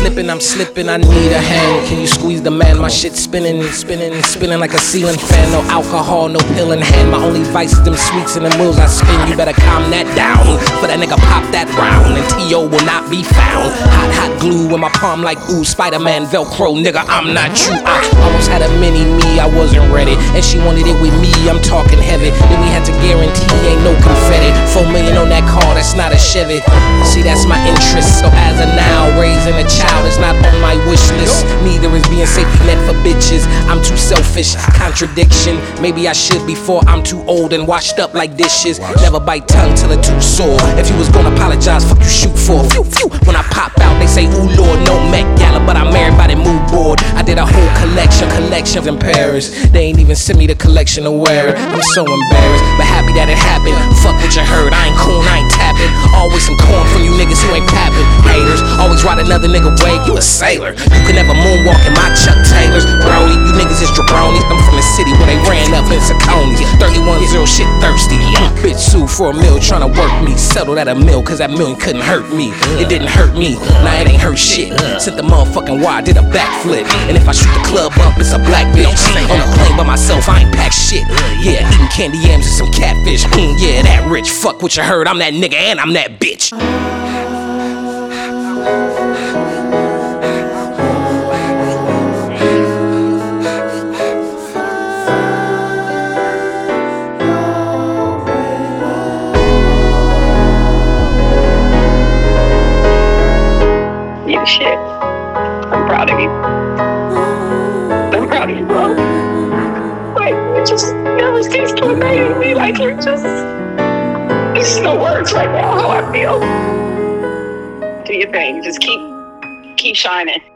slipping, I need a hand. Can you squeeze the man? My shit spinning like a ceiling fan. No alcohol, no pill in hand. My only vice is them sweets and them wheels I spin. You better calm that down, for that nigga pop that round, and T.O. will not be found. Hot glue in my palm like ooh, Spider-Man Velcro, nigga, I'm not you. I almost had a mini me, I wasn't ready, and she wanted it with me, I'm talking heavy. Then we had to guarantee ain't no confetti. 4 million on that car, that's not a Chevy. See, that's my interest, so as of now, raising a child is not on my wish list. Neither is being safety net for bitches. I'm too selfish, contradiction. Maybe I should before I'm too old and washed up like dishes. Never bite tongue till it too sore. If you was gonna apologize, fuck you shoot for. Phew, phew. When I pop out, they say, ooh Lord, no Met Gala, but I'm everybody mood board. I did a whole collections in Paris. They ain't even sent me the collection to wear it. I'm so embarrassed, but happy that it happened. Fuck what you heard, I ain't cool, I ain't tapping. Always some corn from you niggas who ain't papping. Haters, always ride another nigga way, you a sailor. You can never moonwalk in my Chuck Taylors. Brody, you niggas is jabronis. I'm from the city where they ran up in Saconis. 310 shit thirsty. Bitch sued for a meal, tryna work me. Settled at a mill, cause that million couldn't hurt me. It didn't hurt me, now it ain't hurt shit. Sent the motherfucking wire, did a backflip. And if I shoot the club up, it's a black bitch. On a plane by myself, I ain't packed shit. Yeah, eating candy yams and some catfish. Yeah, that rich. Fuck what you heard, I'm that nigga and I'm that bitch. You shit. I'm proud of you. I'm proud of you, bro. Like, you just never cease to amaze me. Like, there's no words right now how I feel. Do your thing. Just keep shining.